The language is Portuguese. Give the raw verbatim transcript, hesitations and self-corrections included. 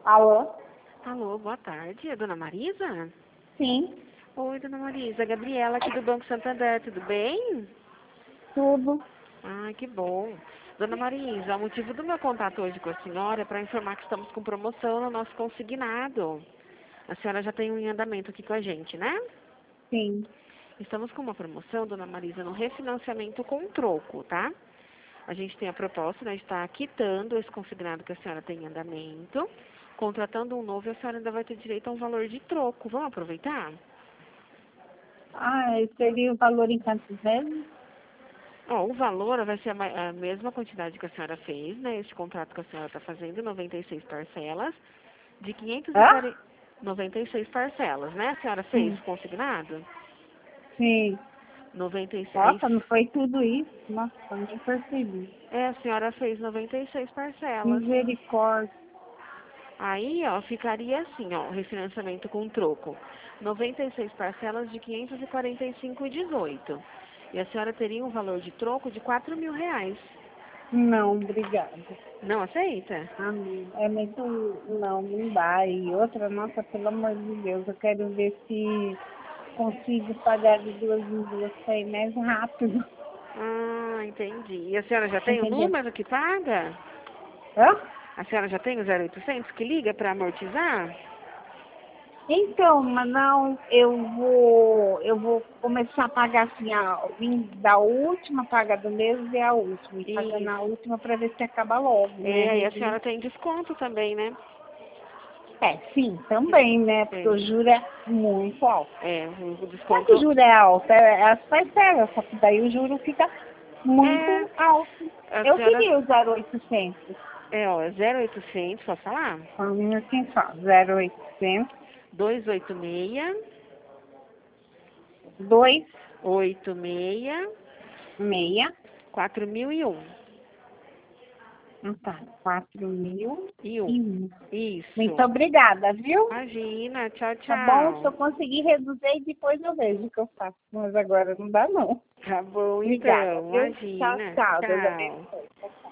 Alô? Alô, boa tarde. É Dona Marisa? Sim, Oi, Dona Marisa. Gabriela aqui do Banco Santander. Tudo bem? tudo. Ah, que bom. Dona Marisa, o motivo do meu contato hoje com a senhora é para informar que estamos com promoção no nosso consignado. A senhora já tem um em andamento aqui com a gente, né? Sim. Estamos com uma promoção, Dona Marisa, no refinanciamento com troco, tá? A gente tem a proposta, né, de estar quitando esse consignado que a senhora tem em andamento, contratando um novo e a senhora ainda vai ter direito a um valor de troco. Vamos aproveitar? Ah, seria o valor em quantas vezes? Ó, o valor vai ser a, ma- a mesma quantidade que a senhora fez, né? Esse contrato que a senhora está fazendo, noventa e seis parcelas, de quinhentos e Hã? quarenta, noventa e seis parcelas, né? A senhora fez Sim. consignado? Sim. noventa e seis. Nossa, não foi tudo isso? Nossa, nem percebi. É, a senhora fez noventa e seis parcelas. Misericórdia. Aí, ó, ficaria assim, ó, o refinanciamento com troco. noventa e seis parcelas de quinhentos e quarenta e cinco e dezoito. E a senhora teria um valor de troco de quatro mil reais. Não, obrigada. Não aceita? Ah, não. É muito... Não, não dá. E outra, nossa, pelo amor de Deus, eu quero ver se consigo pagar de duas em duas para ir mais rápido. Ah, entendi. E a senhora já tem o Entendeu? número que paga? Hã? A senhora já tem o zero oitocentos que liga para amortizar? Então, mas não, eu vou, eu vou começar a pagar assim, a, vim da última paga do mês e a última, e pagando a Isso. última para ver se acaba logo, né? É, aí a Reduzir. senhora tem desconto também, né? É, sim, Sim. também, né? Porque o Tem. juro é muito alto. É, o Não é que o desconto. juro é alto, é, é as parcelas, só que daí o juro fica É, muito alto. a Eu senhora. queria o zero oitocentos. É, ó, zero oitocentos, posso falar? Só um minutinho só, zero oitocentos, dois oito seis, dois oito seis, meia, quatro mil e um. ah, tá, quatro mil E um. e um. Muito Isso. obrigada, viu? Imagina, tchau, Tá bom? Se eu tchau. conseguir reduzir, depois eu vejo o que eu faço. Mas agora não dá, não. Tá bom, Obrigada, então, viu? Tchau, imagina. tchau. Deus Tchau. abençoe. Tchau, tchau.